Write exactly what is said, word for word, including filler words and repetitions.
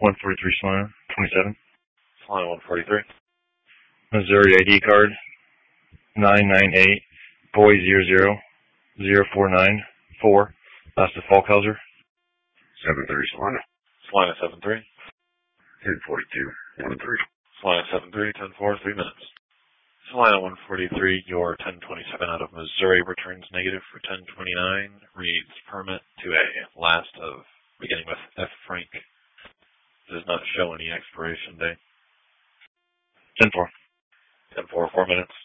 one forty-three Salina, twenty-seven. Salina one forty-three. Missouri I D card, nine nine eight, boy zero zero, zero four nine four, last of Falkhauser. seven three Salina. Salina seven three. ten forty-two, one three. Salina seven three, ten four, three minutes. Salina one forty-three, your ten twenty-seven out of Missouri returns negative for ten twenty-nine, reads permit to A, last of, beginning with F. Frank. Does not show any expiration date. ten four. ten four, four minutes.